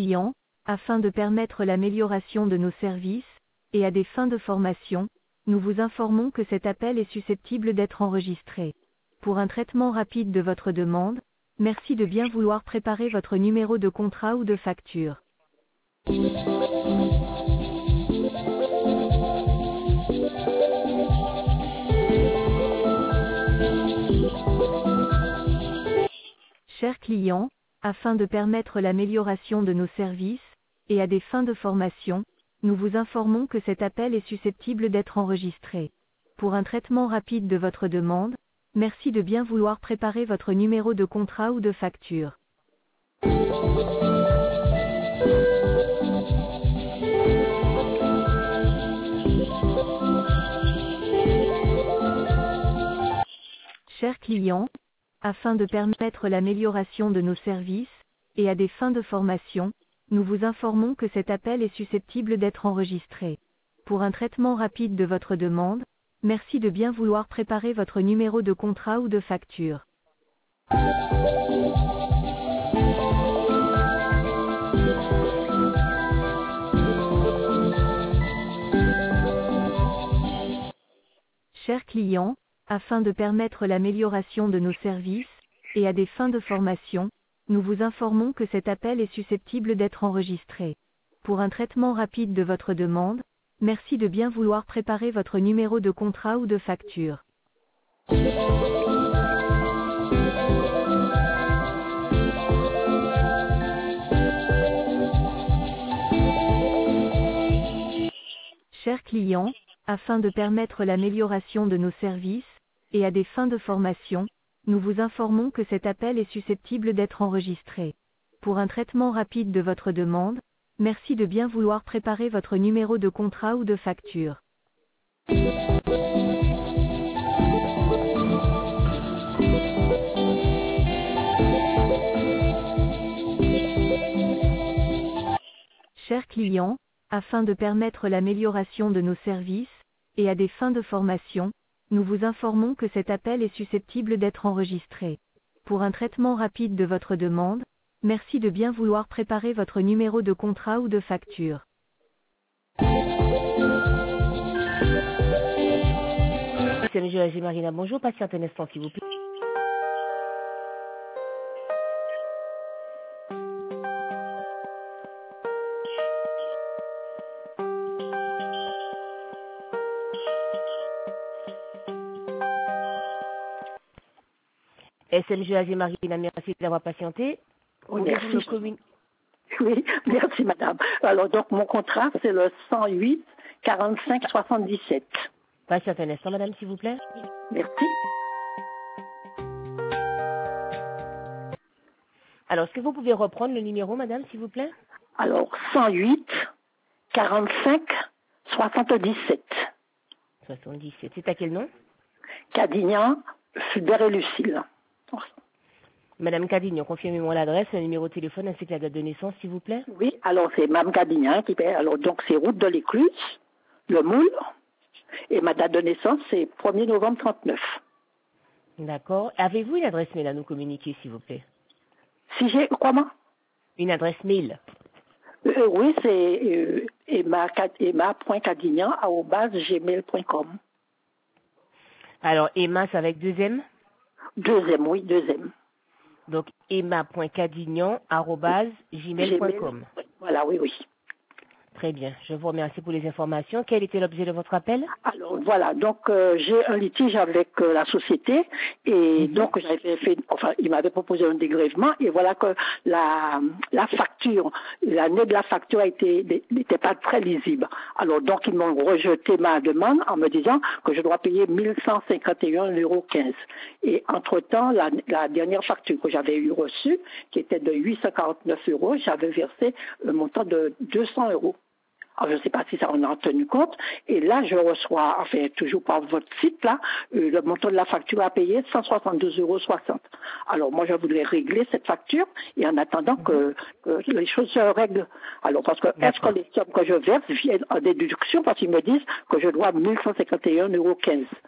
client, afin de permettre l'amélioration de nos services, et à des fins de formation, nous vous informons que cet appel est susceptible d'être enregistré. Pour un traitement rapide de votre demande, merci de bien vouloir préparer votre numéro de contrat ou de facture. Chers clients, afin de permettre l'amélioration de nos services, et à des fins de formation, nous vous informons que cet appel est susceptible d'être enregistré. Pour un traitement rapide de votre demande, merci de bien vouloir préparer votre numéro de contrat ou de facture. Chers clients, afin de permettre l'amélioration de nos services, et à des fins de formation, nous vous informons que cet appel est susceptible d'être enregistré. Pour un traitement rapide de votre demande, merci de bien vouloir préparer votre numéro de contrat ou de facture. Chers clients, afin de permettre l'amélioration de nos services, et à des fins de formation, nous vous informons que cet appel est susceptible d'être enregistré. Pour un traitement rapide de votre demande, merci de bien vouloir préparer votre numéro de contrat ou de facture. Chers clients, afin de permettre l'amélioration de nos services, et à des fins de formation, nous vous informons que cet appel est susceptible d'être enregistré. Pour un traitement rapide de votre demande, merci de bien vouloir préparer votre numéro de contrat ou de facture. Chers clients, afin de permettre l'amélioration de nos services, et à des fins de formation, nous vous informons que cet appel est susceptible d'être enregistré. Pour un traitement rapide de votre demande, merci de bien vouloir préparer votre numéro de contrat ou de facture. C'est M. Marina, bonjour, patiente un instant s'il vous plaît. SMG AG Marina, merci d'avoir patienté. Oui, merci. Oui, merci madame. Alors donc mon contrat c'est le 108 45 77. Patiente un instant madame s'il vous plaît. Merci. Alors est-ce que vous pouvez reprendre le numéro madame s'il vous plaît? Alors 108 45 77. 77. C'est à quel nom? Cadignan, Fulbert et Lucille. Madame Cadignan, confirmez-moi l'adresse, le numéro de téléphone ainsi que la date de naissance, s'il vous plaît. Oui, alors c'est Mme Cadignan qui paie. Alors donc c'est route de l'Écluse, le Moule, et ma date de naissance c'est 1er novembre 39. D'accord. Avez-vous une adresse mail à nous communiquer, s'il vous plaît? Si j'ai comment? Une adresse mail. Oui, c'est emma.cadignan@gmail.com. Alors Emma, c'est avec deux M? Deuxième, oui, deuxième. Donc emma.cadignan@gmail.com. Voilà, oui, oui. Très bien. Je vous remercie pour les informations. Quel était l'objet de votre appel? Alors voilà, donc j'ai un litige avec la société et donc j'avais fait, enfin il m'avait proposé un dégrèvement et voilà que la facture, l'année de la facture n'était pas très lisible. Alors donc ils m'ont rejeté ma demande en me disant que je dois payer 1151,15 €. Et entre-temps, la dernière facture que j'avais reçue, qui était de 849 €, j'avais versé un montant de 200 €. Alors, je ne sais pas si ça en a tenu compte. Et là, je reçois, enfin, toujours par votre site, là, le montant de la facture à payer, 172,60 €. Alors, moi, je voudrais régler cette facture et en attendant que les choses se règlent. Alors, parce que, est-ce que les sommes que je verse viennent en déduction parce qu'ils me disent que je dois 1151,15 €?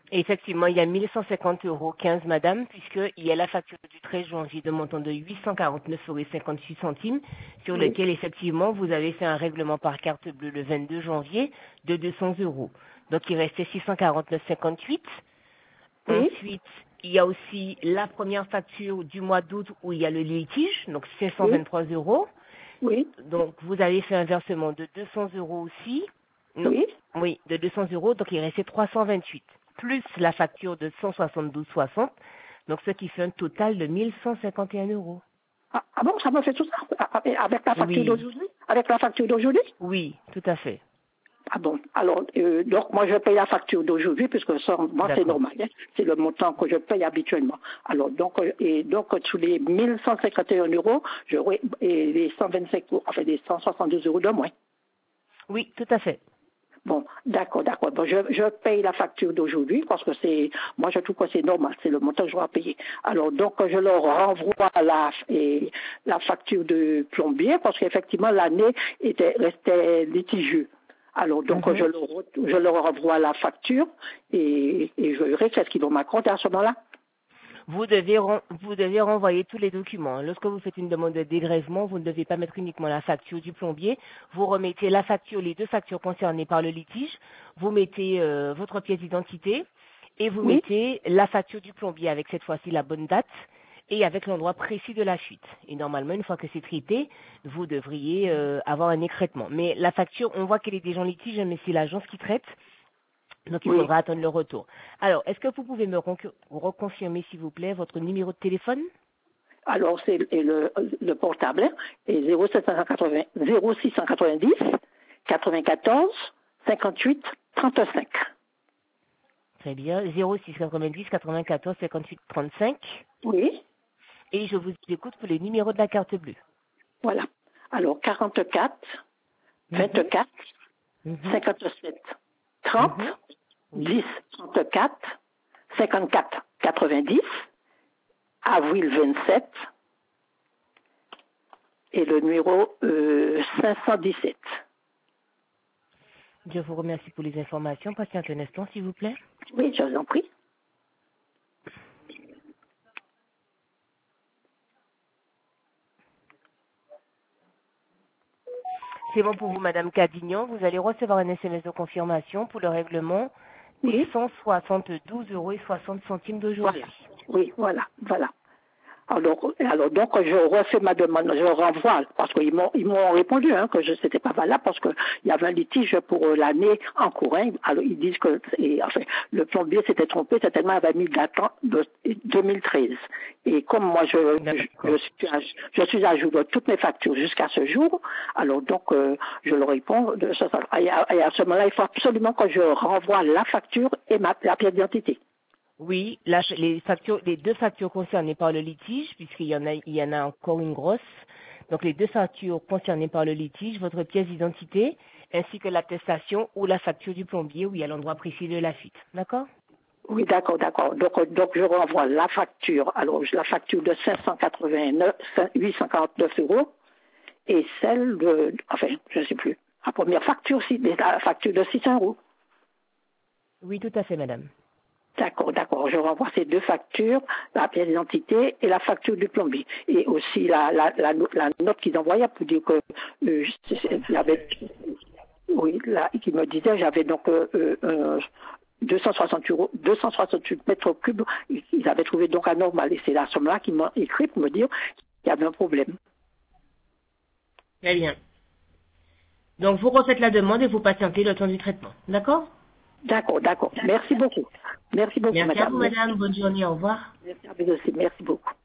Effectivement, il y a 1150,15 €, madame, puisqu'il y a la facture du 13 janvier de montant de 849,58 €, sur lequel, effectivement, vous avez fait un règlement par carte bleue le 22 janvier de 200 €. Donc, il restait 649,58 €. Oui. Ensuite, il y a aussi la première facture du mois d'août où il y a le litige, donc 523 €. Oui. Donc, vous avez fait un versement de 200 € aussi. Non. Oui. Oui, de 200 €, donc il restait 328, plus la facture de 172,60, donc ce qui fait un total de 1151 €. Ah bon, ça me fait tout ça avec la facture Oui. d'aujourd'hui? Avec la facture d'aujourd'hui? Oui, tout à fait. Ah bon, alors, donc moi je paye la facture d'aujourd'hui, puisque ça, moi c'est D'accord. normal, hein. C'est le montant que je paye habituellement. Alors, donc, tous les 1151 €, et les 125, enfin les 172 € de moins. Oui, tout à fait. Bon, d'accord. Bon, je paye la facture d'aujourd'hui parce que moi je trouve que c'est normal, c'est le montant que je dois payer. Alors donc je leur renvoie la facture de plombier parce qu'effectivement l'année restait litigieux. Alors donc je leur renvoie la facture et je verrai qu'est-ce qu'ils vont m'accorder à ce moment-là. Vous devez renvoyer tous les documents. Lorsque vous faites une demande de dégrèvement, vous ne devez pas mettre uniquement la facture du plombier. Vous remettez la facture, les deux factures concernées par le litige. Vous mettez votre pièce d'identité et vous mettez la facture du plombier avec cette fois-ci la bonne date et avec l'endroit précis de la fuite. Et normalement, une fois que c'est traité, vous devriez avoir un écrêtement. Mais la facture, on voit qu'elle est déjà en litige, mais c'est l'agence qui traite. Donc, il faudra attendre le retour. Alors, est-ce que vous pouvez me reconfirmer, s'il vous plaît, votre numéro de téléphone? Alors, c'est le portable, hein, et 0690 94 58 35. Très bien. 0690 94 58 35. Oui. Et je vous écoute pour les numéros de la carte bleue. Voilà. Alors, 44 24 57 30 10 34 54 90, avril 27 et le numéro 517. Je vous remercie pour les informations. Patientez un instant, s'il vous plaît. Oui, je vous en prie. C'est bon pour vous, Madame Cadignan. Vous allez recevoir un SMS de confirmation pour le règlement des 172,60 € d'aujourd'hui. Voilà. Oui, voilà. Alors donc je refais ma demande, je renvoie parce qu'ils m'ont répondu que c'était pas valable parce que il y avait un litige pour l'année en cours. Alors ils disent que le plombier s'était trompé, certainement il avait mis datant de 2013. Et comme moi je suis à jour de toutes mes factures jusqu'à ce jour, alors donc je leur réponds et à ce moment-là il faut absolument que je renvoie la facture et la pièce d'identité. Oui, les deux factures concernées par le litige, puisqu'il y en a encore une grosse. Donc les deux factures concernées par le litige, votre pièce d'identité, ainsi que l'attestation ou la facture du plombier où il y a l'endroit précis de la fuite. D'accord? Oui, d'accord. Donc je renvoie la facture. Alors la facture de 849 € et celle de, je ne sais plus. La première facture, la facture de 600 €. Oui, tout à fait, madame. D'accord. Je renvoie ces deux factures, la pièce d'identité et la facture du plombier. Et aussi la note qu'ils envoyaient pour dire que qui me disait j'avais donc 268 mètres cubes, ils avaient trouvé donc anormal. Et c'est la somme-là qu'ils m'ont écrit pour me dire qu'il y avait un problème. Très bien. Donc vous refaites la demande et vous patientez le temps du traitement. D'accord? D'accord. Merci beaucoup. Merci beaucoup, Merci madame. à vous, madame. Bonne journée. Au revoir. Merci à vous aussi. Merci beaucoup.